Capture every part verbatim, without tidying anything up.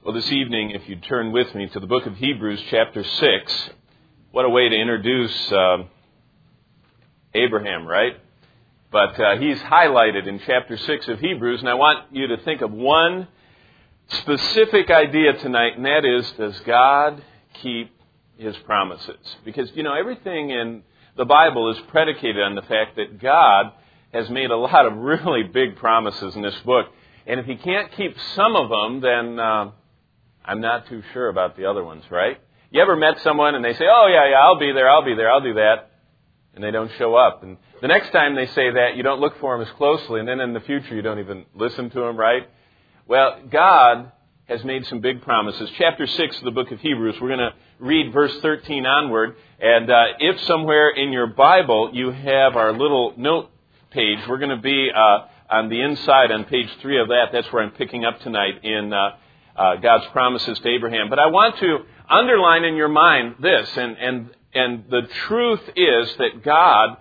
Well, this evening, if you'd turn with me to the book of Hebrews, chapter six, what a way to introduce uh, Abraham, right? But uh, he's highlighted in chapter six of Hebrews, and I want you to think of one specific idea tonight, and that is, does God keep His promises? Because, you know, everything in the Bible is predicated on the fact that God has made a lot of really big promises in this book. And if He can't keep some of them, then uh, I'm not too sure about the other ones, right? You ever met someone and they say, oh, yeah, yeah, I'll be there, I'll be there, I'll do that. And they don't show up. And the next time they say that, you don't look for them as closely. And then in the future, you don't even listen to them, right? Well, God has made some big promises. Chapter six of the book of Hebrews, we're going to read verse thirteen onward. And uh, if somewhere in your Bible you have our little note page, we're going to be uh, on the inside on page three of that. That's where I'm picking up tonight in uh, uh, God's promises to Abraham. But I want to underline in your mind this, and, and, and the truth is that God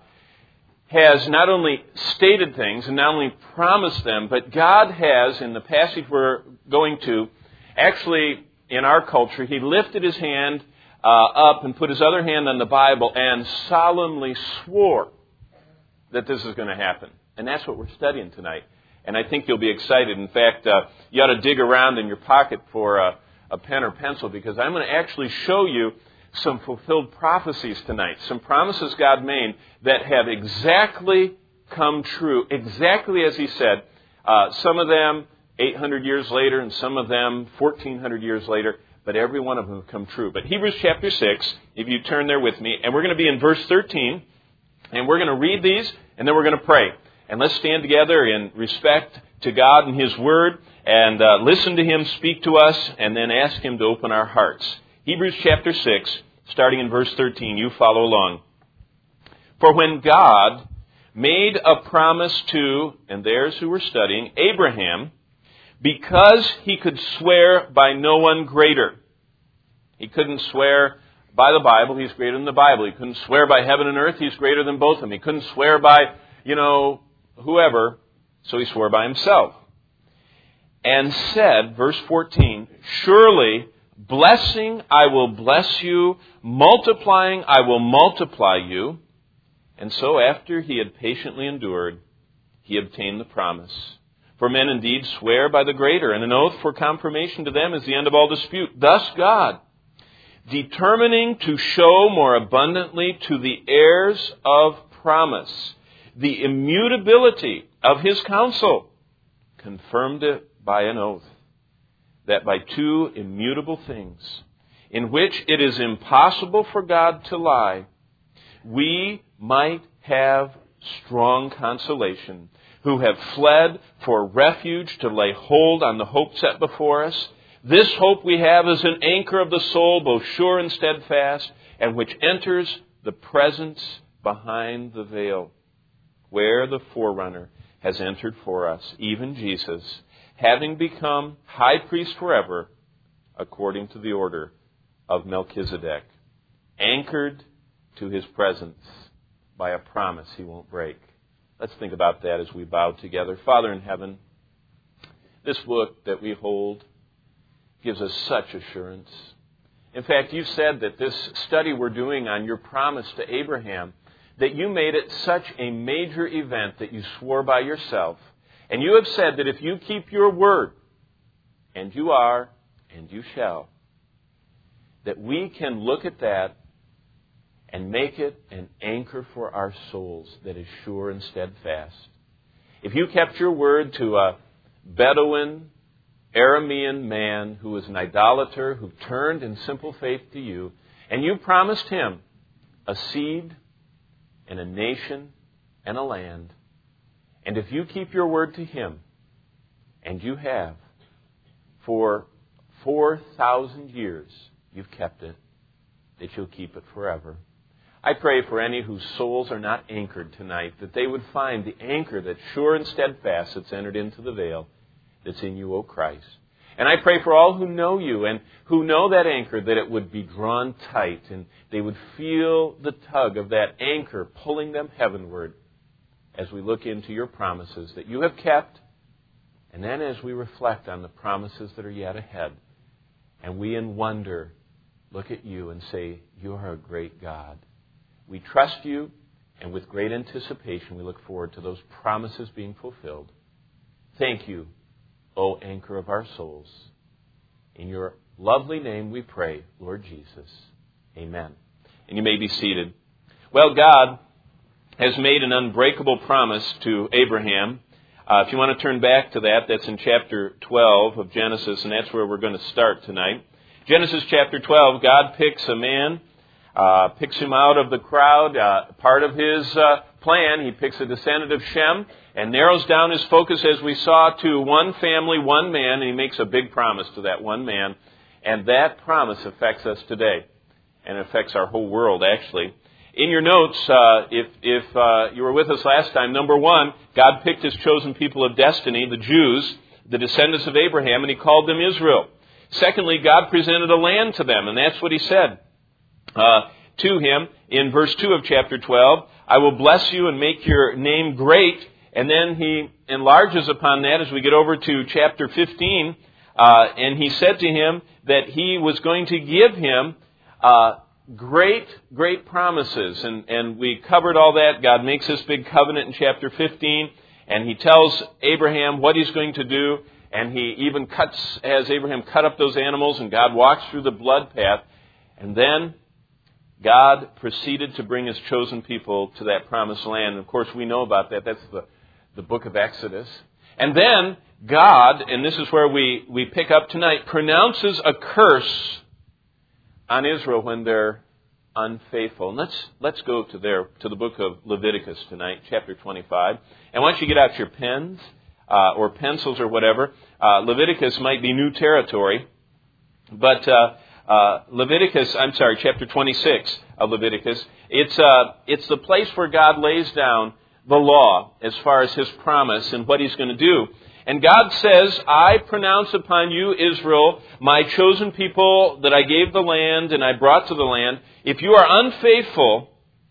has not only stated things and not only promised them, but God has, in the passage we're going to, actually, in our culture, He lifted His hand uh, up and put His other hand on the Bible and solemnly swore that this is going to happen. And that's what we're studying tonight. And I think you'll be excited. In fact, uh, you ought to dig around in your pocket for a, a pen or pencil, because I'm going to actually show you some fulfilled prophecies tonight. Some promises God made that have exactly come true, exactly as He said. Uh, some of them eight hundred years later, and some of them fourteen hundred years later, but every one of them have come true. But Hebrews chapter six, if you turn there with me, and we're going to be in verse thirteen, and we're going to read these, and then we're going to pray. And let's stand together in respect to God and His Word, and uh, listen to Him speak to us, and then ask Him to open our hearts. Hebrews chapter six, starting in verse thirteen, you follow along. For when God made a promise to, and there's who we're studying, Abraham, because He could swear by no one greater. He couldn't swear by the Bible, He's greater than the Bible. He couldn't swear by heaven and earth, He's greater than both of them. He couldn't swear by, you know, whoever, so He swore by Himself. And said, verse fourteen, surely blessing I will bless you, multiplying I will multiply you. And so after he had patiently endured, he obtained the promise. For men indeed swear by the greater, and an oath for confirmation to them is the end of all dispute. Thus God, determining to show more abundantly to the heirs of promise the immutability of His counsel, confirmed it by an oath, that by two immutable things, in which it is impossible for God to lie, we might have strong consolation, who have fled for refuge to lay hold on the hope set before us. This hope we have is an anchor of the soul, both sure and steadfast, and which enters the presence behind the veil, where the forerunner has entered for us, even Jesus, having become high priest forever, according to the order of Melchizedek, anchored to His presence by a promise He won't break. Let's think about that as we bow together. Father in heaven, this book that we hold gives us such assurance. In fact, you said that this study we're doing on your promise to Abraham, that you made it such a major event that you swore by yourself. And you have said that if you keep your word, and you are, and you shall, that we can look at that and make it an anchor for our souls that is sure and steadfast. If you kept your word to a Bedouin, Aramean man who was an idolater, who turned in simple faith to you, and you promised him a seed and a nation and a land, and if you keep your word to him, and you have, for four thousand years you've kept it, that you'll keep it forever. I pray for any whose souls are not anchored tonight, that they would find the anchor that's sure and steadfast that's entered into the veil that's in you, O Christ. And I pray for all who know you and who know that anchor, that it would be drawn tight and they would feel the tug of that anchor pulling them heavenward as we look into your promises that you have kept, and then as we reflect on the promises that are yet ahead, And we in wonder look at you and say, you are a great God. We trust you, and with great anticipation we look forward to those promises being fulfilled. Thank you, O anchor of our souls. In your lovely name we pray, Lord Jesus. Amen. And you may be seated. Well, God has made an unbreakable promise to Abraham. Uh, if you want to turn back to that, that's in chapter twelve of Genesis, and that's where we're going to start tonight. Genesis chapter twelve, God picks a man, uh, picks him out of the crowd. Uh, part of his uh, plan, he picks a descendant of Shem and narrows down his focus, as we saw, to one family, one man, and he makes a big promise to that one man. And that promise affects us today, and it affects our whole world, actually. In your notes, uh, if, if uh, you were with us last time, number one, God picked his chosen people of destiny, the Jews, the descendants of Abraham, and he called them Israel. Secondly, God presented a land to them, and that's what he said uh, to him in verse two of chapter twelve. I will bless you and make your name great. And then he enlarges upon that as we get over to chapter fifteen. Uh, and he said to him that he was going to give him uh, great, great promises. And, and we covered all that. God makes this big covenant in chapter fifteen. And he tells Abraham what he's going to do. And he even cuts, has Abraham cut up those animals. And God walks through the blood path. And then God proceeded to bring his chosen people to that promised land. And of course, we know about that. That's the, the book of Exodus. And then God, and this is where we, we pick up tonight, pronounces a curse on Israel when they're unfaithful. And let's let's go to there to the book of Leviticus tonight, chapter twenty-five. And once you get out your pens uh, or pencils or whatever, uh, Leviticus might be new territory, but uh, uh, Leviticus, I'm sorry, chapter twenty-six of Leviticus. It's uh, it's the place where God lays down the law as far as his promise and what he's going to do. And God says, I pronounce upon you, Israel, my chosen people that I gave the land and I brought to the land, if you are unfaithful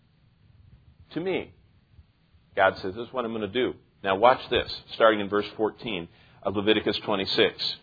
to me, God says, this is what I'm going to do. Now watch this, starting in verse fourteen of Leviticus twenty-six.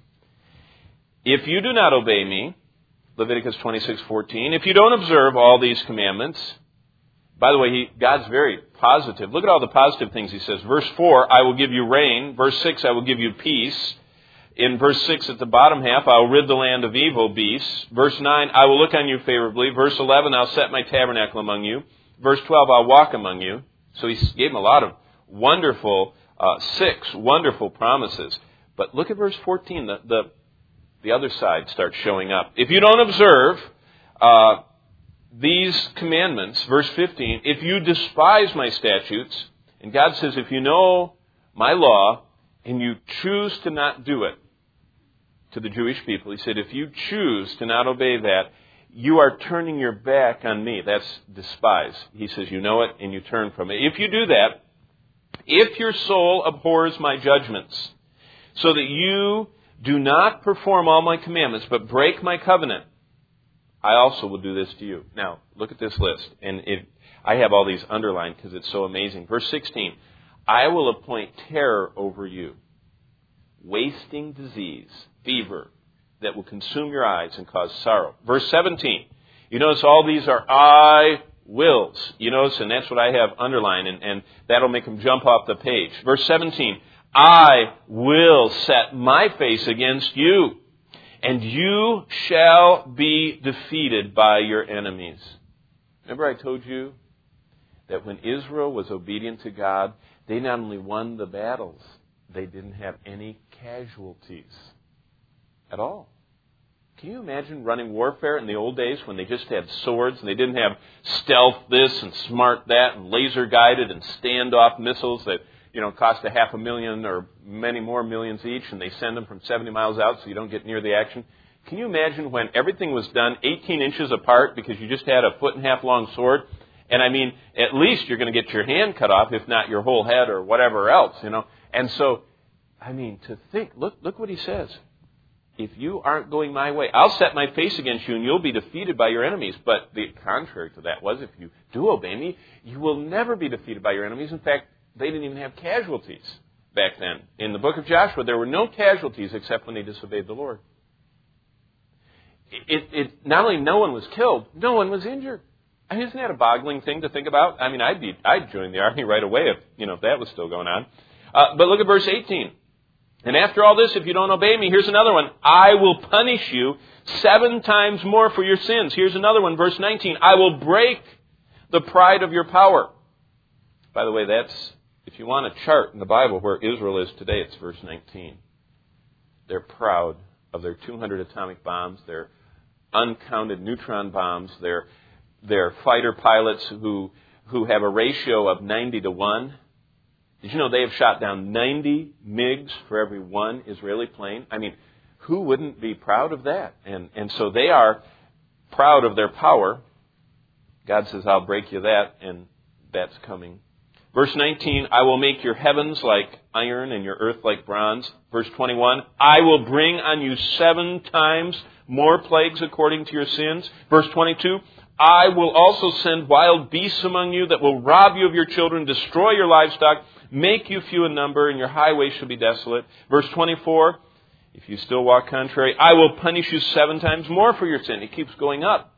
If you do not obey me, Leviticus twenty-six fourteen, if you don't observe all these commandments, by the way, he, God's very positive. Look at all the positive things he says. Verse four, I will give you rain. Verse six, I will give you peace. In verse six, at the bottom half, I will rid the land of evil beasts. Verse nine, I will look on you favorably. Verse eleven, I'll set my tabernacle among you. Verse twelve, I'll walk among you. So he gave him a lot of wonderful, uh, six wonderful promises. But look at verse fourteen. The, the, the other side starts showing up. If you don't observe uh, these commandments, verse fifteen, if you despise my statutes, and God says, if you know my law and you choose to not do it, to the Jewish people, he said, if you choose to not obey that, you are turning your back on me. That's despise. He says, you know it and you turn from it. If you do that, if your soul abhors my judgments, so that you do not perform all my commandments, but break my covenant, I also will do this to you. Now, look at this list. And it, I have all these underlined because it's so amazing. Verse sixteen, I will appoint terror over you, wasting disease, fever, that will consume your eyes and cause sorrow. Verse seventeen, you notice all these are I wills. You notice, and that's what I have underlined, and, and that'll make them jump off the page. Verse seventeen, I will set my face against you, and you shall be defeated by your enemies. Remember I told you that when Israel was obedient to God, they not only won the battles, they didn't have any casualties at all. Can you imagine running warfare in the old days when they just had swords and they didn't have stealth this and smart that and laser guided and standoff missiles that, you know, cost a half a million or many more millions each, and they send them from seventy miles out so you don't get near the action? Can you imagine when everything was done eighteen inches apart because you just had a foot and a half long sword? And I mean, at least you're going to get your hand cut off, if not your whole head or whatever else, you know. And so, I mean, to think, look, look what he says. If you aren't going my way, I'll set my face against you and you'll be defeated by your enemies. But the contrary to that was, if you do obey me, you will never be defeated by your enemies. In fact, they didn't even have casualties back then. In the book of Joshua, there were no casualties except when they disobeyed the Lord. it, it not only no one was killed, no one was injured. I mean, isn't that a boggling thing to think about? I mean, I'd be I'd join the army right away if you know if that was still going on. Uh, but look at verse eighteen. And after all this, if you don't obey me, here's another one. I will punish you seven times more for your sins. Here's another one, verse nineteen. I will break the pride of your power. By the way, that's, if you want a chart in the Bible where Israel is today, it's verse nineteen. They're proud of their two hundred atomic bombs, their uncounted neutron bombs, their, their fighter pilots who, who have a ratio of ninety to one. Did you know they have shot down ninety MiGs for every one Israeli plane? I mean, who wouldn't be proud of that? And, and so they are proud of their power. God says, I'll break you that, and that's coming. Verse nineteen, I will make your heavens like iron and your earth like bronze. Verse twenty-one, I will bring on you seven times more plagues according to your sins. Verse twenty-two, I will also send wild beasts among you that will rob you of your children, destroy your livestock, make you few in number, and your highways shall be desolate. Verse twenty-four, if you still walk contrary, I will punish you seven times more for your sin. It keeps going up.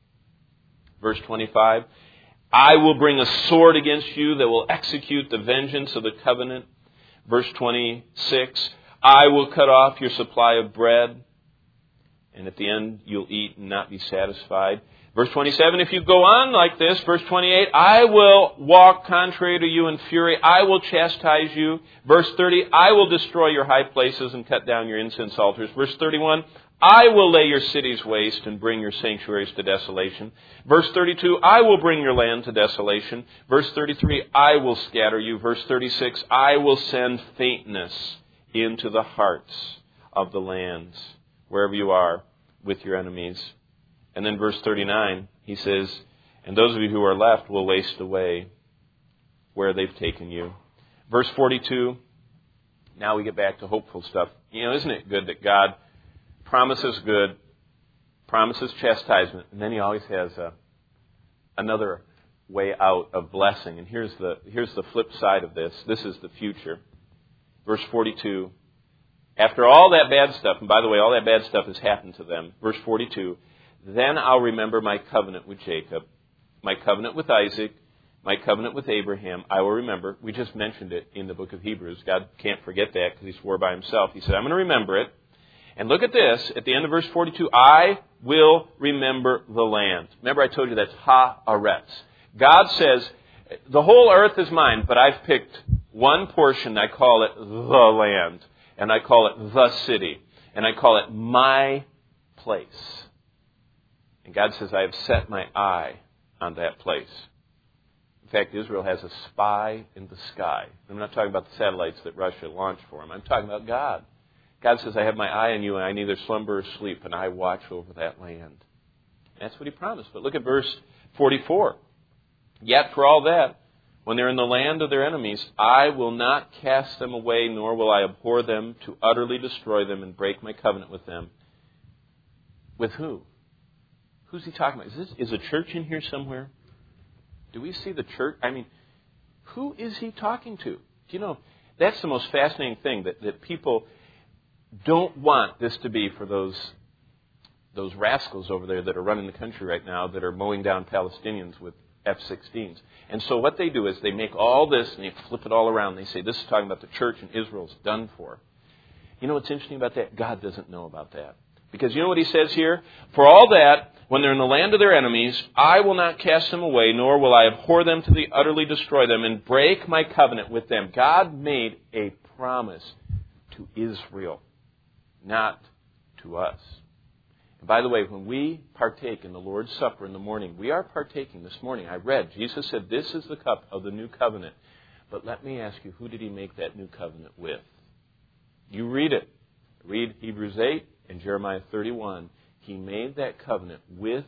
Verse twenty-five, I will bring a sword against you that will execute the vengeance of the covenant. Verse twenty-six, I will cut off your supply of bread, and at the end you'll eat and not be satisfied. Verse twenty-seven, if you go on like this, verse twenty-eight, I will walk contrary to you in fury. I will chastise you. Verse thirty, I will destroy your high places and cut down your incense altars. Verse thirty-one, I will lay your cities waste and bring your sanctuaries to desolation. Verse thirty-two, I will bring your land to desolation. Verse thirty-three, I will scatter you. Verse thirty-six, I will send faintness into the hearts of the lands, wherever you are with your enemies. And then verse thirty-nine, he says, and those of you who are left will waste away where they've taken you. Verse forty-two, now we get back to hopeful stuff. You know, isn't it good that God promises good, promises chastisement, and then he always has a, another way out of blessing. And here's the here's the flip side of this. This is the future. Verse forty-two, after all that bad stuff, and by the way, all that bad stuff has happened to them. Verse forty-two, then I'll remember my covenant with Jacob, my covenant with Isaac, my covenant with Abraham. I will remember. We just mentioned it in the book of Hebrews. God can't forget that because he swore by himself. He said, I'm going to remember it. And look at this, at the end of verse forty-two, I will remember the land. Remember I told you that's ha-aretz. God says, the whole earth is mine, but I've picked one portion, I call it the land, and I call it the city, and I call it my place. And God says, I have set my eye on that place. In fact, Israel has a spy in the sky. I'm not talking about the satellites that Russia launched for them. I'm talking about God. God says, I have my eye on you, and I neither slumber or sleep, and I watch over that land. That's what he promised. But look at verse forty-four. Yet for all that, when they're in the land of their enemies, I will not cast them away, nor will I abhor them to utterly destroy them and break my covenant with them. With who? Who's he talking about? Is this is a church in here somewhere? Do we see the church? I mean, who is he talking to? Do you know, that's the most fascinating thing, that, that people don't want this to be for those those rascals over there that are running the country right now that are mowing down Palestinians with F sixteens. And so what they do is they make all this and they flip it all around. They say this is talking about the church and Israel's done for. You know what's interesting about that? God doesn't know about that. Because you know what he says here? For all that, when they're in the land of their enemies, I will not cast them away, nor will I abhor them to the utterly destroy them and break my covenant with them. God made a promise to Israel, not to us. And by the way, when we partake in the Lord's Supper in the morning, we are partaking this morning. I read, Jesus said, this is the cup of the new covenant. But let me ask you, who did he make that new covenant with? You read it. Read Hebrews eight and Jeremiah thirty-one. He made that covenant with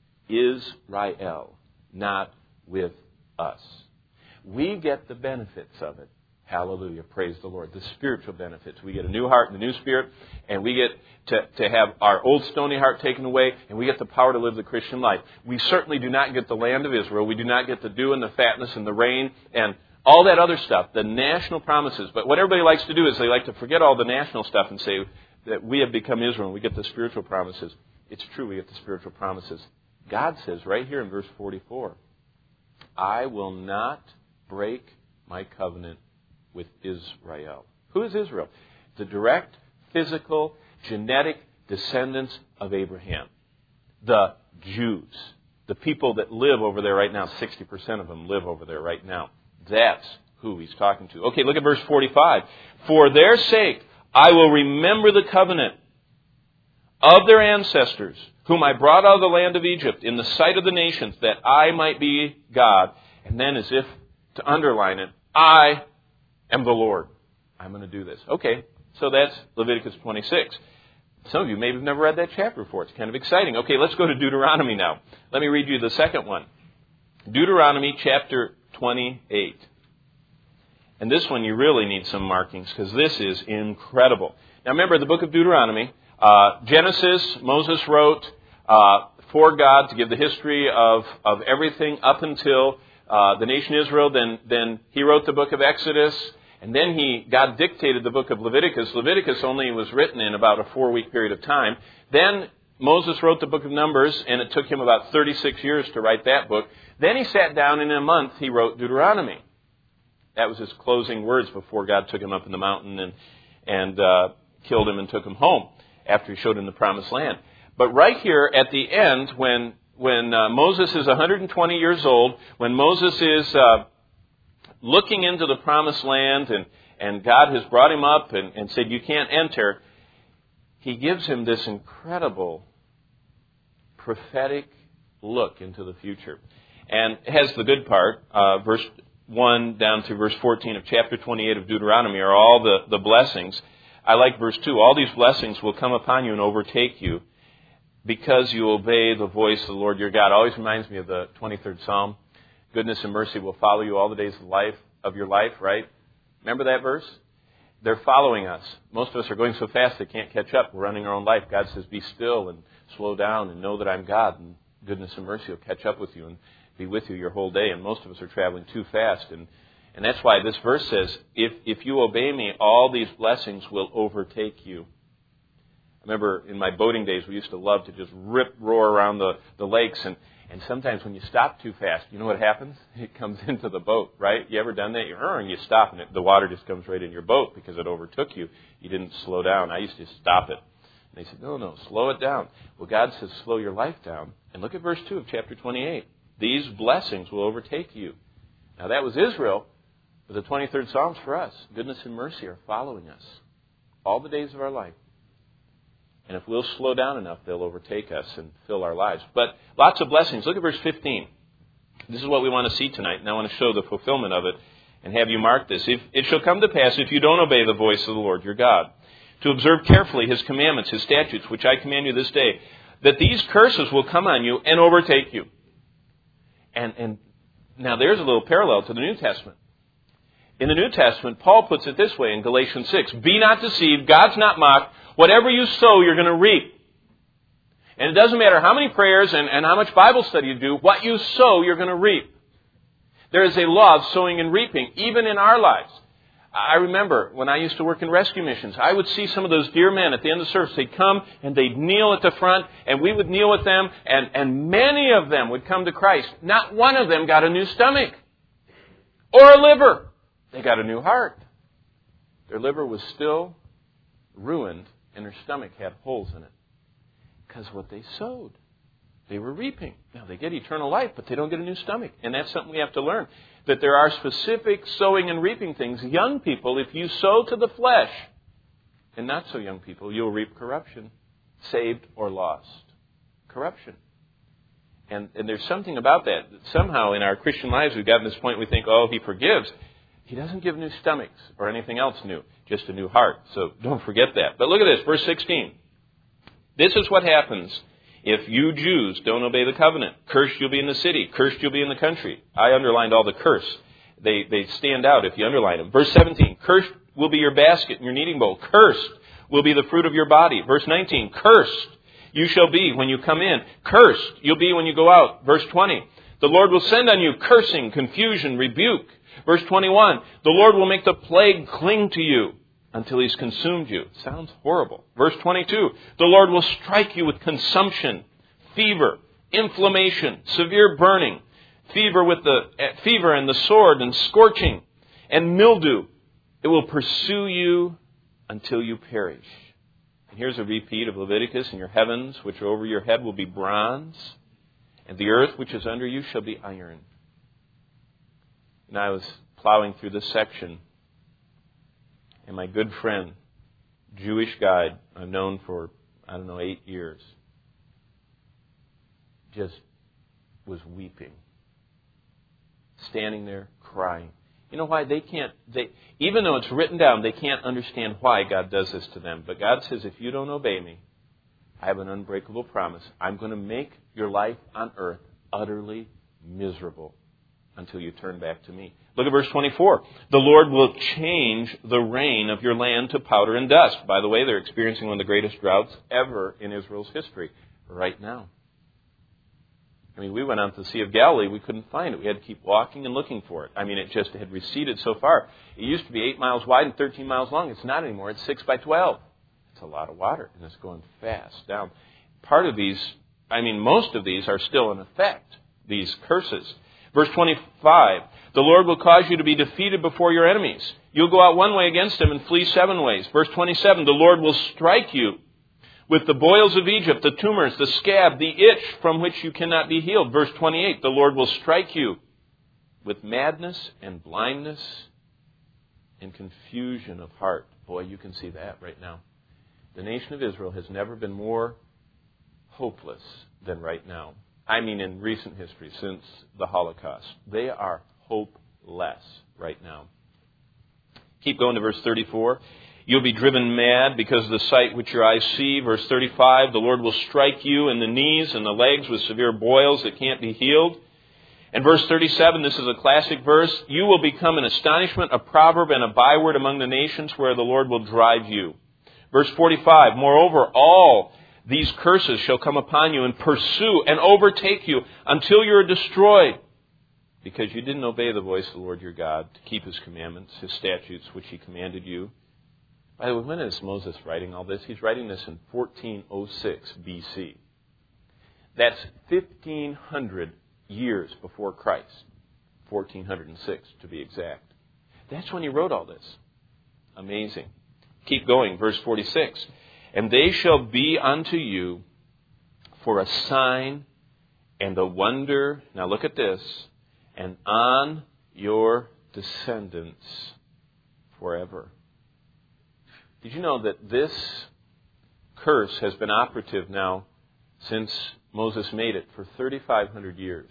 Israel, not with us. We get the benefits of it. Hallelujah. Praise the Lord. The spiritual benefits. We get a new heart and a new spirit, and we get to, to have our old stony heart taken away, and we get the power to live the Christian life. We certainly do not get the land of Israel. We do not get the dew and the fatness and the rain and all that other stuff, the national promises. But what everybody likes to do is they like to forget all the national stuff and say that we have become Israel and we get the spiritual promises. it's true, we get the spiritual promises. God says right here in verse forty-four, I will not break my covenant with Israel. Who is Israel? The direct, physical, genetic descendants of Abraham. The Jews. The people that live over there right now. sixty percent of them live over there right now. That's who he's talking to. Okay, look at verse forty-five. For their sake, I will remember the covenant of their ancestors, whom I brought out of the land of Egypt in the sight of the nations, that I might be God. And then as if to underline it, I am the Lord. I'm going to do this. Okay, so that's Leviticus twenty-six. Some of you maybe have never read that chapter before. It's kind of exciting. Okay, let's go to Deuteronomy now. Let me read you the second one. Deuteronomy chapter twenty-eight. And this one you really need some markings because this is incredible. Now remember, the book of Deuteronomy, uh, Genesis, Moses wrote uh, for God to give the history of, of everything up until uh, the nation Israel. Then, then he wrote the book of Exodus. And then he, God dictated the book of Leviticus. Leviticus only was written in about a four-week period of time. Then Moses wrote the book of Numbers, and it took him about thirty-six years to write that book. Then he sat down, and in a month he wrote Deuteronomy. That was his closing words before God took him up in the mountain and, and uh, killed him and took him home after he showed him the promised land. But right here at the end, when, when uh, Moses is one hundred twenty years old, when Moses is Uh, looking into the promised land, and, and God has brought him up and, and said, you can't enter, he gives him this incredible prophetic look into the future. And it has the good part, uh, verse one down to verse fourteen of chapter twenty-eight of Deuteronomy are all the, the blessings. I like verse two. All these blessings will come upon you and overtake you because you obey the voice of the Lord your God. It always reminds me of the twenty-third Psalm. Goodness and mercy will follow you all the days of life of your life, right? Remember that verse? They're following us. Most of us are going so fast they can't catch up. We're running our own life. God says, be still and slow down and know that I'm God. And goodness and mercy will catch up with you and be with you your whole day. And most of us are traveling too fast. And, and that's why this verse says, if, if you obey me, all these blessings will overtake you. I remember in my boating days, we used to love to just rip, roar around the, the lakes. And And sometimes when you stop too fast, you know what happens? It comes into the boat, right? You ever done that? You, and you stop and it, the water just comes right in your boat because it overtook you. You didn't slow down. I used to stop it. And they said, no, no, slow it down. Well, God says, slow your life down. And look at verse two of chapter twenty-eight. These blessings will overtake you. Now that was Israel, but the twenty-third Psalm's for us. Goodness and mercy are following us all the days of our life. And if we'll slow down enough, they'll overtake us and fill our lives. But lots of blessings. Look at verse fifteen. This is what we want to see tonight, and I want to show the fulfillment of it and have you mark this. If it shall come to pass, if you don't obey the voice of the Lord your God, to observe carefully his commandments, his statutes, which I command you this day, that these curses will come on you and overtake you. And, and now there's a little parallel to the New Testament. In the New Testament, Paul puts it this way in Galatians six. Be not deceived, God's not mocked. Whatever you sow, you're going to reap. And it doesn't matter how many prayers and, and how much Bible study you do, what you sow, you're going to reap. There is a law of sowing and reaping, even in our lives. I remember when I used to work in rescue missions, I would see some of those dear men at the end of the service. They'd come and they'd kneel at the front, and we would kneel with them, and, and many of them would come to Christ. Not one of them got a new stomach or a liver. They got a new heart. Their liver was still ruined, and their stomach had holes in it. Because what they sowed, they were reaping. Now, they get eternal life, but they don't get a new stomach. And that's something we have to learn. That there are specific sowing and reaping things. Young people, if you sow to the flesh, and not so young people, you'll reap corruption. Saved or lost. Corruption. And, and there's something about that. Somehow in our Christian lives, we've gotten to this point we think, oh, he forgives. He doesn't give new stomachs or anything else new. Just a new heart. So don't forget that. But look at this, verse sixteen. This is what happens if you Jews don't obey the covenant. Cursed you'll be in the city. Cursed you'll be in the country. I underlined all the curse. They, they stand out if you underline them. Verse seventeen. Cursed will be your basket and your kneading bowl. Cursed will be the fruit of your body. Verse nineteen. Cursed you shall be when you come in. Cursed you'll be when you go out. Verse twenty. The Lord will send on you cursing, confusion, rebuke. Verse twenty-one. The Lord will make the plague cling to you. until he's consumed you. Sounds horrible. Verse twenty-two, the Lord will strike you with consumption, fever, inflammation, severe burning, fever with the fever and the sword and scorching and mildew. It will pursue you until you perish. And here's a repeat of Leviticus, and your heavens which are over your head will be bronze, and the earth which is under you shall be iron. And I was plowing through this section, and my good friend, Jewish guide I've known for, I don't know, eight years, just was weeping. Standing there, crying. You know why? They can't, they, even though it's written down, they can't understand why God does this to them. But God says, if you don't obey me, I have an unbreakable promise. I'm going to make your life on earth utterly miserable until you turn back to me. Look at verse twenty-four. The Lord will change the rain of your land to powder and dust. By the way, they're experiencing one of the greatest droughts ever in Israel's history right now. I mean, we went out to the Sea of Galilee. We couldn't find it. We had to keep walking and looking for it. I mean, it just had receded so far. It used to be eight miles wide and thirteen miles long. It's not anymore. It's six by twelve. It's a lot of water, and it's going fast down. Part of these, I mean, most of these are still in effect, these curses. Verse twenty-five, the Lord will cause you to be defeated before your enemies. You'll go out one way against them and flee seven ways. Verse twenty-seven, the Lord will strike you with the boils of Egypt, the tumors, the scab, the itch from which you cannot be healed. Verse twenty-eight, the Lord will strike you with madness and blindness and confusion of heart. Boy, you can see that right now. The nation of Israel has never been more hopeless than right now. I mean, in recent history, since the Holocaust. They are hopeless right now. Keep going to verse thirty-four. You'll be driven mad because of the sight which your eyes see. Verse thirty-five, the Lord will strike you in the knees and the legs with severe boils that can't be healed. And verse thirty-seven, this is a classic verse. You will become an astonishment, a proverb, and a byword among the nations where the Lord will drive you. Verse forty-five, moreover, all these curses shall come upon you and pursue and overtake you until you are destroyed, because you didn't obey the voice of the Lord your God to keep His commandments, His statutes, which He commanded you. By the way, when is Moses writing all this? He's writing this in fourteen oh six B C. That's fifteen hundred years before Christ. fourteen oh six to be exact. That's when he wrote all this. Amazing. Keep going, verse forty-six. And they shall be unto you for a sign and a wonder. Now look at this. And on your descendants forever. Did you know that this curse has been operative now since Moses made it for thirty-five hundred years?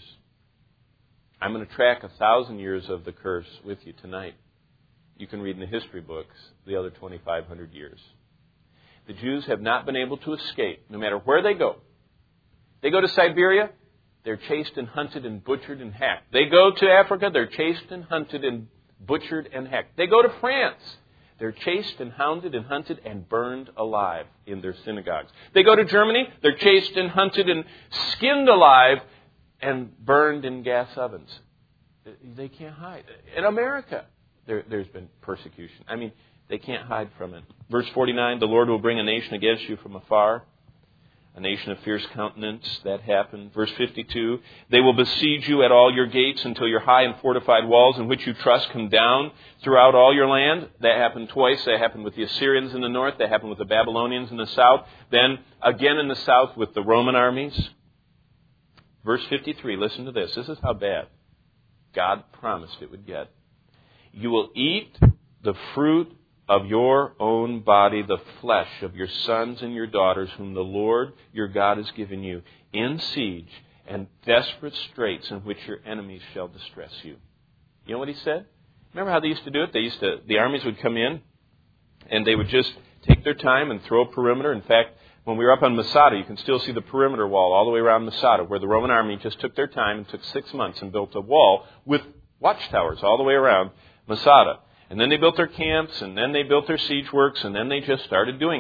I'm going to track a thousand years of the curse with you tonight. You can read in the history books the other twenty-five hundred years. The Jews have not been able to escape, no matter where they go. They go to Siberia, they're chased and hunted and butchered and hacked. They go to Africa, they're chased and hunted and butchered and hacked. They go to France. They're chased and hounded and hunted and burned alive in their synagogues. They go to Germany. They're chased and hunted and skinned alive and burned in gas ovens. They can't hide. In America, there, there's been persecution. I mean, they can't hide from it. Verse forty-nine, the Lord will bring a nation against you from afar, a nation of fierce countenance. That happened. Verse fifty-two, they will besiege you at all your gates until your high and fortified walls in which you trust come down throughout all your land. That happened twice. That happened with the Assyrians in the north. That happened with the Babylonians in the south. Then again in the south with the Roman armies. Verse fifty-three, listen to this. This is how bad God promised it would get. You will eat the fruit of your own body, the flesh of your sons and your daughters, whom the Lord your God has given you, in siege and desperate straits in which your enemies shall distress you. You know what he said? Remember how they used to do it? They used to, the armies would come in, and they would just take their time and throw a perimeter. In fact, when we were up on Masada, you can still see the perimeter wall all the way around Masada, where the Roman army just took their time and took six months and built a wall with watchtowers all the way around Masada. And then they built their camps, and then they built their siege works, and then they just started doing it.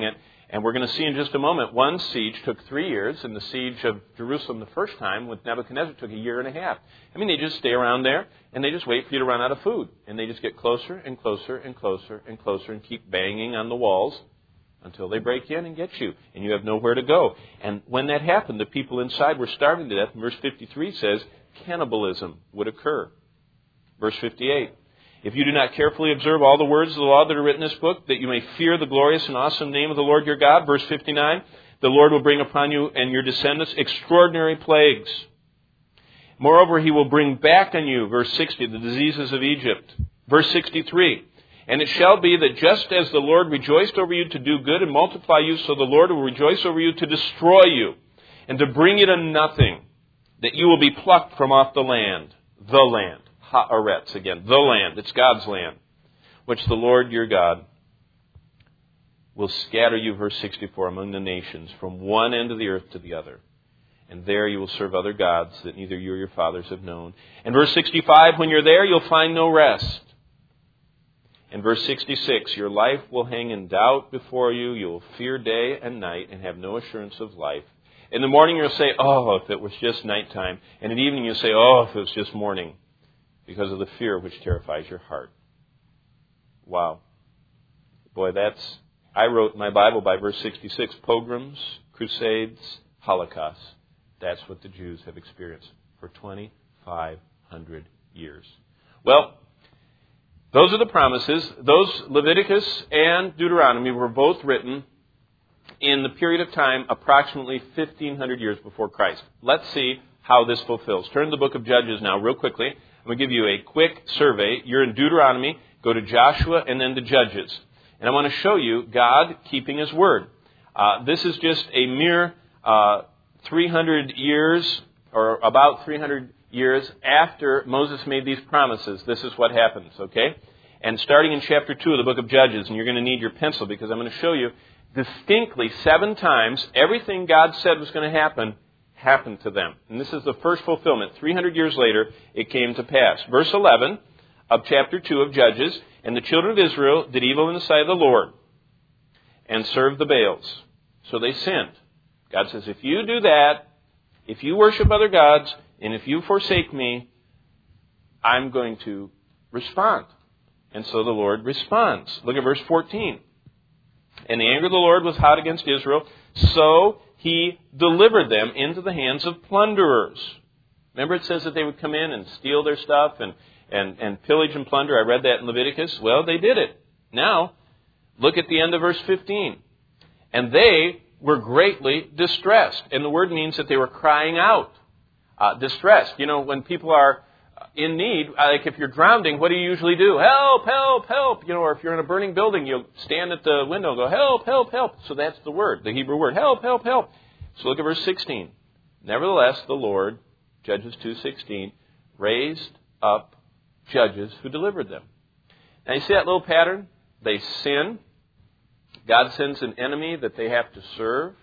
And we're going to see in just a moment, one siege took three years, and the siege of Jerusalem the first time with Nebuchadnezzar took a year and a half. I mean, they just stay around there, and they just wait for you to run out of food. And they just get closer and closer and closer and closer and keep banging on the walls until they break in and get you, and you have nowhere to go. And when that happened, the people inside were starving to death. And verse fifty-three says cannibalism would occur. Verse fifty-eight, if you do not carefully observe all the words of the law that are written in this book, that you may fear the glorious and awesome name of the Lord your God. Verse fifty-nine, the Lord will bring upon you and your descendants extraordinary plagues. Moreover, he will bring back on you, verse sixty, the diseases of Egypt. Verse sixty-three, and it shall be that just as the Lord rejoiced over you to do good and multiply you, so the Lord will rejoice over you to destroy you and to bring you to nothing, that you will be plucked from off the land, the land. Haaretz again, the land, it's God's land, which the Lord your God will scatter you, verse sixty-four, among the nations, from one end of the earth to the other. And there you will serve other gods that neither you or your fathers have known. And verse sixty-five, when you're there, you'll find no rest. And verse sixty-six, your life will hang in doubt before you. You will fear day and night and have no assurance of life. In the morning you'll say, oh, if it was just nighttime. And in the evening you'll say, oh, if it was just morning. Because of the fear which terrifies your heart. Wow. Boy, that's... I wrote my Bible by verse sixty-six. Pogroms, crusades, holocausts. That's what the Jews have experienced for twenty-five hundred years. Well, those are the promises. Those Leviticus and Deuteronomy were both written in the period of time approximately fifteen hundred years before Christ. Let's see how this fulfills. Turn to the book of Judges now real quickly. I'm going to give you a quick survey. You're in Deuteronomy, go to Joshua, and then to Judges. And I want to show you God keeping His word. Uh, this is just a mere uh, three hundred years, or about three hundred years after Moses made these promises. This is what happens, okay? And starting in chapter two of the book of Judges, and you're going to need your pencil because I'm going to show you distinctly seven times everything God said was going to happen happened to them. And this is the first fulfillment. three hundred years later, it came to pass. Verse eleven of chapter two of Judges, and the children of Israel did evil in the sight of the Lord and served the Baals. So they sinned. God says, if you do that, if you worship other gods, and if you forsake me, I'm going to respond. And so the Lord responds. Look at verse fourteen. And the anger of the Lord was hot against Israel, so He delivered them into the hands of plunderers. Remember it says that they would come in and steal their stuff and, and, and pillage and plunder. I read that in Leviticus. Well, they did it. Now, look at the end of verse fifteen. And they were greatly distressed. And the word means that they were crying out. Uh, distressed. You know, when people are in need, like if you're drowning, what do you usually do? Help, help, help. You know, or if you're in a burning building, you'll stand at the window and go, help, help, help. So that's the word, the Hebrew word, help, help, help. So look at verse sixteen. Nevertheless, the Lord, Judges two sixteen, raised up judges who delivered them. Now you see that little pattern? They sin. God sends an enemy that they have to serve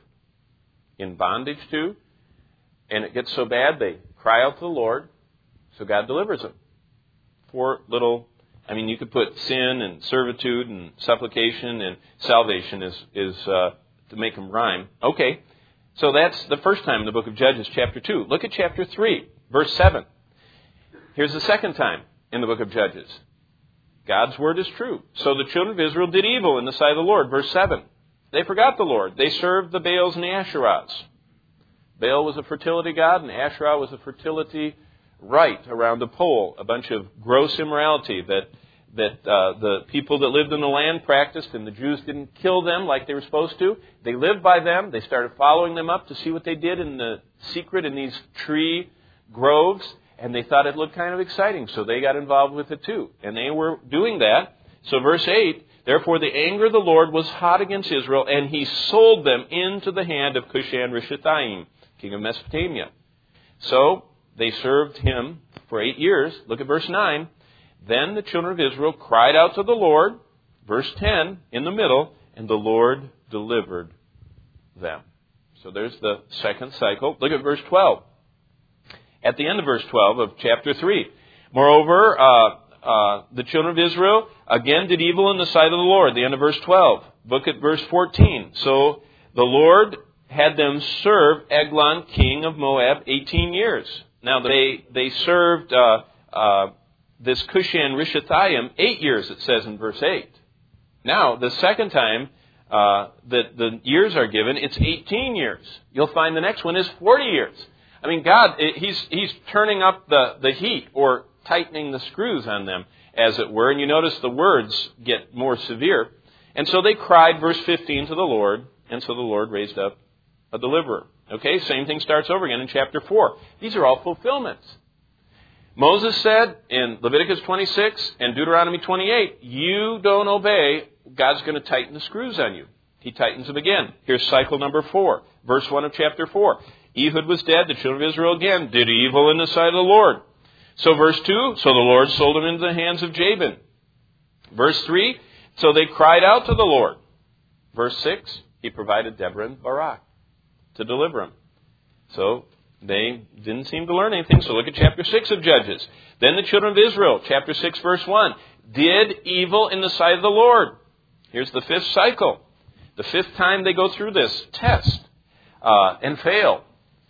in bondage to. And it gets so bad, they cry out to the Lord. So God delivers them. Four little, I mean, you could put sin and servitude and supplication and salvation is, is uh, to make them rhyme. Okay, so that's the first time in the book of Judges, chapter two. Look at chapter three, verse seven. Here's the second time in the book of Judges. God's word is true. So the children of Israel did evil in the sight of the Lord. Verse seven. They forgot the Lord. They served the Baals and the Asherahs. Baal was a fertility god, and Asherah was a fertility rite around a pole. A bunch of gross immorality that that uh, the people that lived in the land practiced, and the Jews didn't kill them like they were supposed to. They lived by them. They started following them up to see what they did in the secret in these tree groves. And they thought it looked kind of exciting, so they got involved with it too. And they were doing that. So verse eight, therefore the anger of the Lord was hot against Israel, and He sold them into the hand of Cushan-Rishathaim, king of Mesopotamia. So they served him for eight years. Look at verse nine. Then the children of Israel cried out to the Lord, verse ten, in the middle, and the Lord delivered them. So there's the second cycle. Look at verse twelve. At the end of verse twelve of chapter three. Moreover, uh, uh, the children of Israel again did evil in the sight of the Lord. The end of verse twelve. Look at verse fourteen. So the Lord had them serve Eglon, king of Moab, eighteen years. Now they they served uh, uh, this Cushan Rishathaim eight years, it says in verse eight. Now, the second time uh, that the years are given, it's eighteen years. You'll find the next one is forty years. I mean, God, he's he's turning up the, the heat or tightening the screws on them, as it were. And you notice the words get more severe. And so they cried, verse fifteen, to the Lord. And so the Lord raised up a deliverer. Okay, same thing starts over again in chapter four. These are all fulfillments. Moses said in Leviticus twenty-six and Deuteronomy twenty-eight, you don't obey, God's going to tighten the screws on you. He tightens them again. Here's cycle number four, verse one of chapter four. Ehud was dead, the children of Israel again did evil in the sight of the Lord. So verse two, so the Lord sold them into the hands of Jabin. Verse three, so they cried out to the Lord. Verse six, he provided Deborah and Barak to deliver them. So they didn't seem to learn anything. So look at chapter six of Judges. Then the children of Israel, chapter six, verse one, did evil in the sight of the Lord. Here's the fifth cycle. The fifth time they go through this test uh, and fail.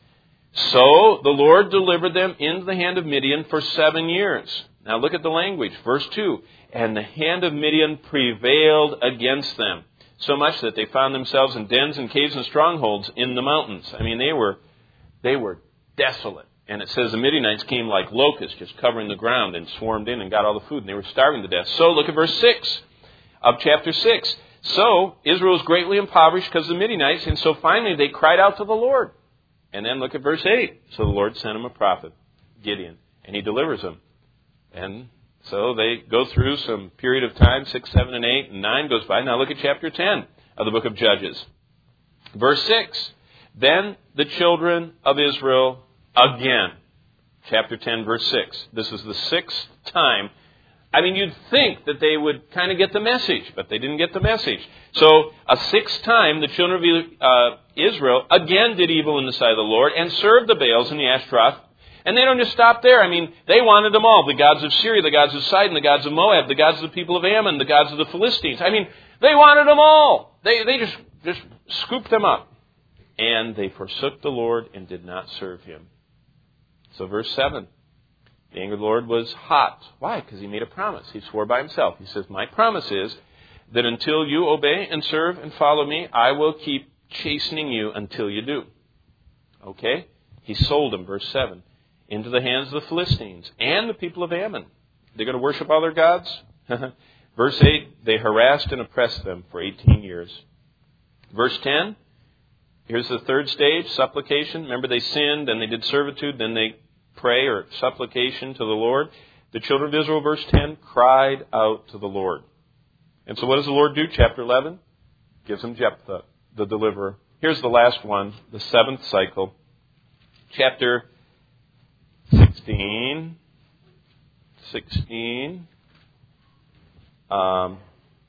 So the Lord delivered them into the hand of Midian for seven years. Now look at the language. Verse two, and the hand of Midian prevailed against them, so much that they found themselves in dens and caves and strongholds in the mountains. I mean, they were they were desolate. And it says the Midianites came like locusts, just covering the ground, and swarmed in and got all the food, and they were starving to death. So look at verse six of chapter six. So Israel was greatly impoverished because of the Midianites, and so finally they cried out to the Lord. And then look at verse eight. So the Lord sent him a prophet, Gideon, and he delivers them. And so they go through some period of time, six, seven, and eight, and nine goes by. Now look at chapter ten of the book of Judges. Verse six. Then the children of Israel again. Chapter ten, verse six. This is the sixth time. I mean, you'd think that they would kind of get the message, but they didn't get the message. So a sixth time, the children of uh, Israel again did evil in the sight of the Lord and served the Baals and the Ashtaroth. And they don't just stop there. I mean, they wanted them all. The gods of Syria, the gods of Sidon, the gods of Moab, the gods of the people of Ammon, the gods of the Philistines. I mean, they wanted them all. They, they just, just scooped them up. And they forsook the Lord and did not serve him. So verse seven. The anger of the Lord was hot. Why? Because he made a promise. He swore by himself. He says, my promise is that until you obey and serve and follow me, I will keep chastening you until you do. Okay? He sold them, verse seven, into the hands of the Philistines and the people of Ammon. They're going to worship all their gods? Verse eight, they harassed and oppressed them for eighteen years. Verse ten, here's the third stage, supplication. Remember, they sinned and they did servitude, then they pray or supplication to the Lord. The children of Israel, verse ten, cried out to the Lord. And so what does the Lord do? Chapter eleven gives them Jephthah, the deliverer. Here's the last one, the seventh cycle. Chapter sixteen. sixteen. Um,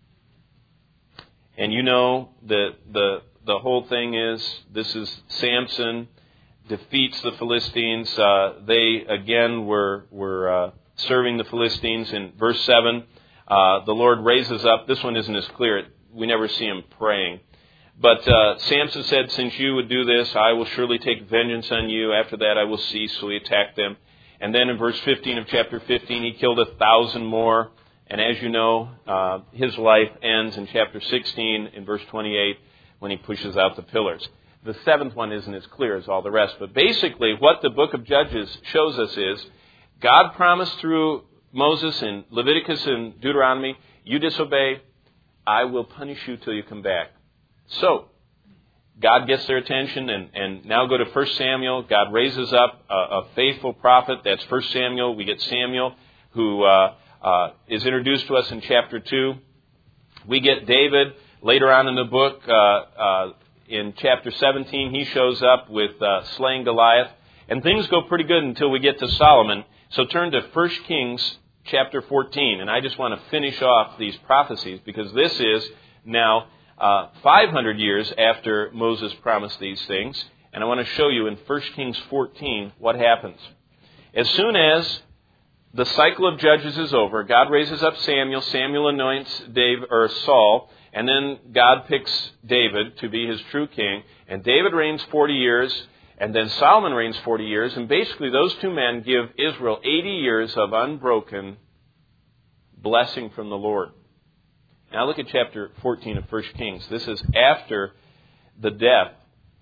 and you know that the the whole thing is, this is Samson defeats the Philistines. Uh, they, again, were, were uh, serving the Philistines. In verse seven, uh, the Lord raises up. This one isn't as clear. We never see him praying. But uh, Samson said, since you would do this, I will surely take vengeance on you. After that, I will cease. So he attacked them. And then in verse fifteen of chapter fifteen, he killed a thousand more. And as you know, uh, his life ends in chapter sixteen, in verse twenty-eight, when he pushes out the pillars. The seventh one isn't as clear as all the rest. But basically, what the book of Judges shows us is, God promised through Moses in Leviticus and Deuteronomy, you disobey, I will punish you till you come back. So, God gets their attention, and, and now go to First Samuel. God raises up a, a faithful prophet. That's First Samuel. We get Samuel, who uh, uh, is introduced to us in chapter two. We get David later on in the book. Uh, uh, in chapter seventeen, he shows up with uh, slaying Goliath. And things go pretty good until we get to Solomon. So turn to First Kings chapter fourteen. And I just want to finish off these prophecies, because this is now Uh, five hundred years after Moses promised these things. And I want to show you in First Kings fourteen what happens. As soon as the cycle of judges is over. God raises up Samuel. Samuel anoints Dave, or Saul. And then God picks David to be his true king. And David reigns forty years. And then Solomon reigns forty years. And basically those two men give Israel eighty years of unbroken blessing from the Lord. Now look at chapter fourteen of First Kings. This is after the death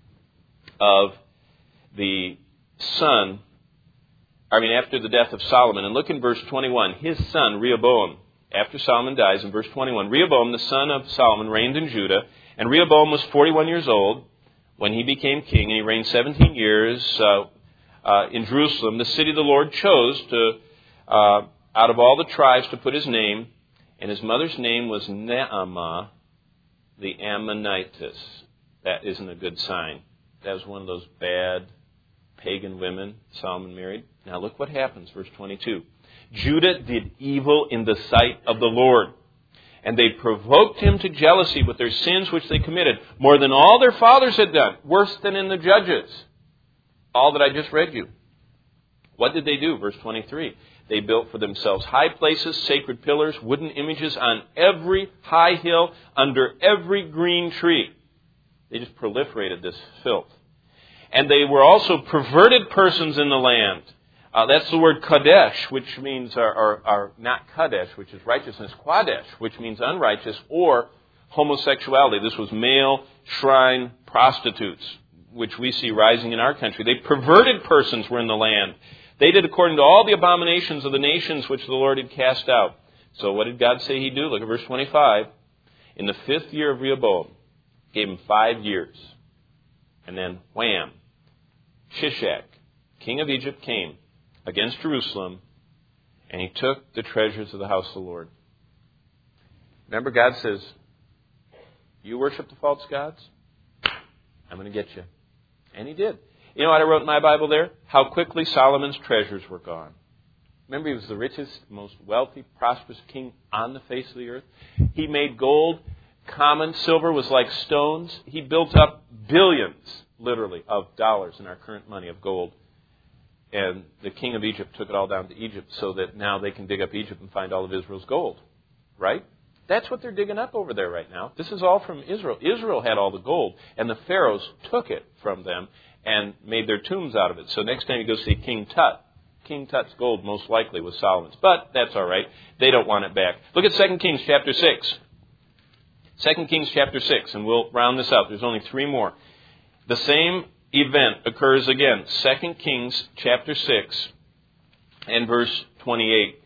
of the son, I mean after the death of Solomon. And look in verse twenty-one. His son, Rehoboam, after Solomon dies, in verse twenty-one, Rehoboam, the son of Solomon, reigned in Judah. And Rehoboam was forty-one years old when he became king. And he reigned seventeen years uh, uh, in Jerusalem, the city the Lord chose to, uh, out of all the tribes, to put his name. And his mother's name was Naamah, the Ammonitess. That isn't a good sign. That was one of those bad pagan women Solomon married. Now look what happens, verse twenty-two. Judah did evil in the sight of the Lord, and they provoked him to jealousy with their sins which they committed, more than all their fathers had done, worse than in the Judges. All that I just read you. What did they do? Verse twenty-three. They built for themselves high places, sacred pillars, wooden images on every high hill, under every green tree. They just proliferated this filth. And they were also perverted persons in the land. Uh, that's the word Kadesh, which means, or, or, or not Kadesh, which is righteousness, Qadesh, which means unrighteous, or homosexuality. This was male shrine prostitutes, which we see rising in our country. They perverted persons were in the land. They did according to all the abominations of the nations which the Lord had cast out. So what did God say he'd do? Look at verse twenty-five. In the fifth year of Rehoboam, gave him five years. And then, wham, Shishak, king of Egypt, came against Jerusalem, and he took the treasures of the house of the Lord. Remember, God says, you worship the false gods? I'm going to get you. And he did. You know what I wrote in my Bible there? How quickly Solomon's treasures were gone. Remember, he was the richest, most wealthy, prosperous king on the face of the earth. He made gold common. Silver was like stones. He built up billions, literally, of dollars in our current money of gold. And the king of Egypt took it all down to Egypt so that now they can dig up Egypt and find all of Israel's gold. Right? That's what they're digging up over there right now. This is all from Israel. Israel had all the gold, and the pharaohs took it from them and made their tombs out of it. So next time you go see King Tut, King Tut's gold most likely was Solomon's. But that's all right. They don't want it back. Look at Second Kings chapter six. Second Kings chapter six, and we'll round this out. There's only three more. The same event occurs again. Second Kings chapter six and verse twenty-eight.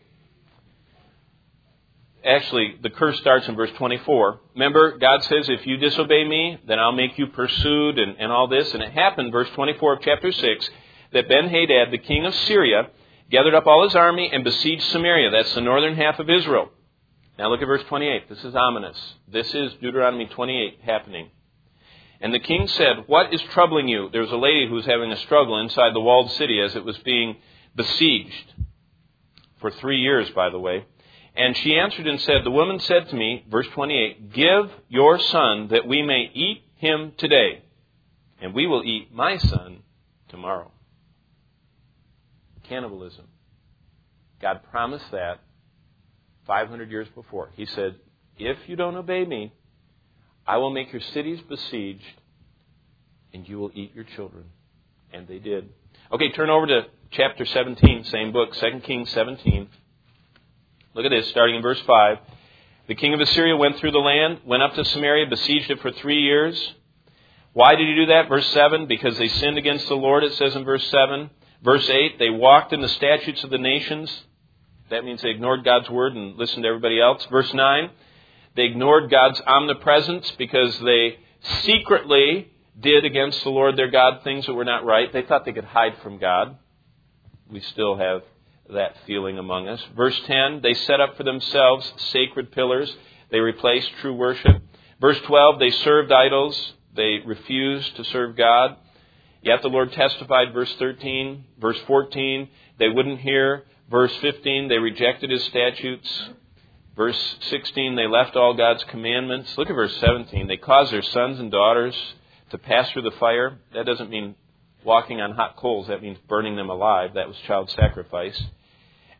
Actually, the curse starts in verse twenty-four. Remember, God says, if you disobey me, then I'll make you pursued and, and all this. And it happened, verse twenty-four of chapter six, that Ben-Hadad, the king of Syria, gathered up all his army and besieged Samaria. That's the northern half of Israel. Now look at verse twenty-eight. This is ominous. This is Deuteronomy twenty-eight happening. And the king said, what is troubling you? There was a lady who was having a struggle inside the walled city as it was being besieged. For three years, by the way. And she answered and said, the woman said to me, verse twenty-eight, give your son that we may eat him today, and we will eat my son tomorrow. Cannibalism. God promised that five hundred years before. He said, if you don't obey me, I will make your cities besieged, and you will eat your children. And they did. Okay, turn over to chapter seventeen, same book, Second Kings seventeen. Look at this, starting in verse five. The king of Assyria went through the land, went up to Samaria, besieged it for three years. Why did he do that? Verse seven, because they sinned against the Lord, it says in verse seven. Verse eight, they walked in the statutes of the nations. That means they ignored God's word and listened to everybody else. Verse nine, they ignored God's omnipresence because they secretly did against the Lord their God things that were not right. They thought they could hide from God. We still have that feeling among us. Verse ten, they set up for themselves sacred pillars. They replaced true worship. Verse twelve, they served idols. They refused to serve God. Yet the Lord testified, verse thirteen. Verse fourteen, they wouldn't hear. Verse fifteen, they rejected His statutes. Verse sixteen, they left all God's commandments. Look at verse seventeen. They caused their sons and daughters to pass through the fire. That doesn't mean walking on hot coals. That means burning them alive. That was child sacrifice.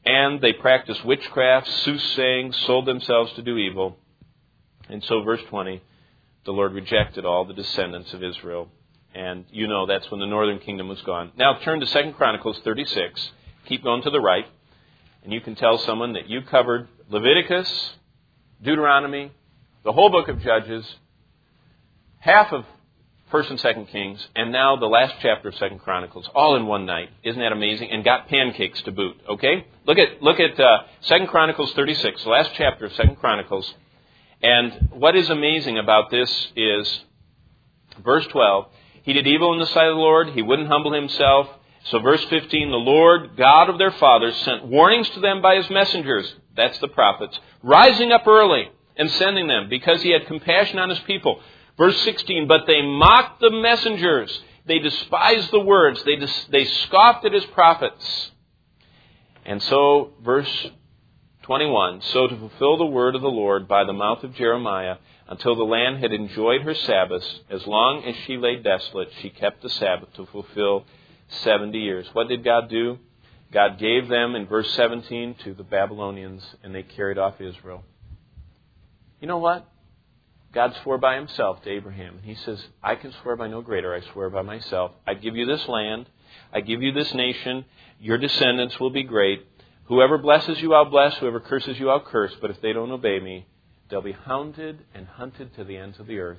And they practiced witchcraft, soothsaying, sold themselves to do evil. And so, verse twenty, the Lord rejected all the descendants of Israel. And you know that's when the northern kingdom was gone. Now turn to Second Chronicles thirty-six. Keep going to the right. And you can tell someone that you covered Leviticus, Deuteronomy, the whole book of Judges, half of First and Second Kings, and now the last chapter of Second Chronicles, all in one night. Isn't that amazing? And got pancakes to boot. Okay? Look at look at uh, Second Chronicles thirty-six, the last chapter of Second Chronicles. And what is amazing about this is verse twelve. He did evil in the sight of the Lord. He wouldn't humble himself. So verse fifteen, the Lord, God of their fathers, sent warnings to them by his messengers. That's the prophets. Rising up early and sending them because he had compassion on his people. Verse sixteen, but they mocked the messengers. They despised the words. They, dis- they scoffed at his prophets. And so, verse twenty-one, so to fulfill the word of the Lord by the mouth of Jeremiah, until the land had enjoyed her Sabbaths, as long as she lay desolate, she kept the Sabbath to fulfill seventy years. What did God do? God gave them, in verse seventeen, to the Babylonians, and they carried off Israel. You know what? God swore by himself to Abraham. He says, I can swear by no greater. I swear by myself. I give you this land. I give you this nation. Your descendants will be great. Whoever blesses you, I'll bless. Whoever curses you, I'll curse. But if they don't obey me, they'll be hounded and hunted to the ends of the earth.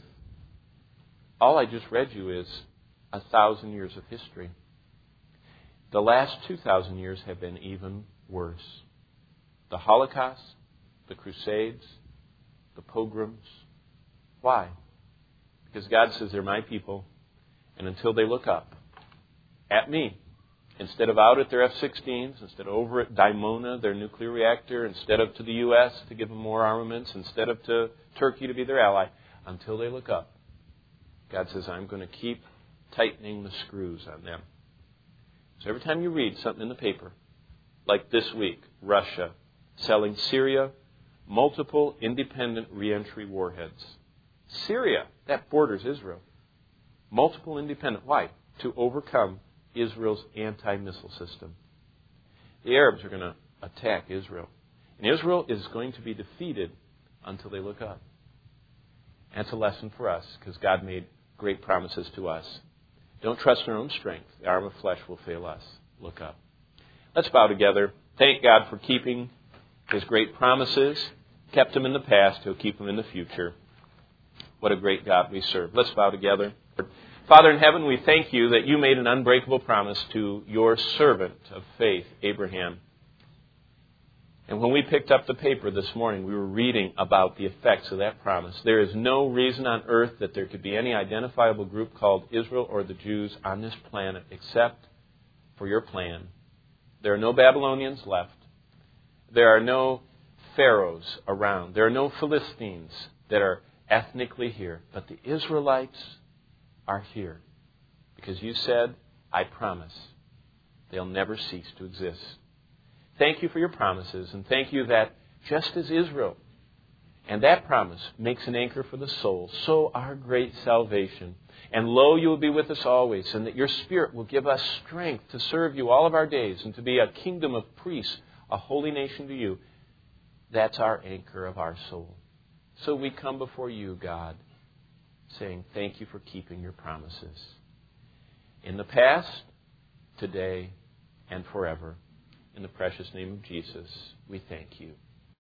All I just read you is a thousand years of history. The last two thousand years have been even worse. The Holocaust, the Crusades, the pogroms. Why? Because God says they're my people, and until they look up at me, instead of out at their F sixteens, instead of over at Dimona, their nuclear reactor, instead of to the U S to give them more armaments, instead of to Turkey to be their ally, until they look up, God says, I'm going to keep tightening the screws on them. So every time you read something in the paper, like this week, Russia selling Syria multiple independent reentry warheads. Syria, that borders Israel. Multiple independent. Why? To overcome Israel's anti-missile system. The Arabs are going to attack Israel. And Israel is going to be defeated until they look up. And it's a lesson for us because God made great promises to us. Don't trust in our own strength. The arm of flesh will fail us. Look up. Let's bow together. Thank God for keeping his great promises. Kept them in the past. He'll keep them in the future. What a great God we serve. Let's bow together. Father in heaven, we thank you that you made an unbreakable promise to your servant of faith, Abraham. And when we picked up the paper this morning, we were reading about the effects of that promise. There is no reason on earth that there could be any identifiable group called Israel or the Jews on this planet except for your plan. There are no Babylonians left. There are no Pharaohs around. There are no Philistines that are ethnically here. But the Israelites are here because you said, I promise, they'll never cease to exist. Thank you for your promises, and thank you that just as Israel and that promise makes an anchor for the soul, so our great salvation. And lo, you will be with us always, and that your Spirit will give us strength to serve you all of our days and to be a kingdom of priests, a holy nation to you. That's our anchor of our soul. So we come before you, God, saying thank you for keeping your promises. In the past, today, and forever. In the precious name of Jesus, we thank you.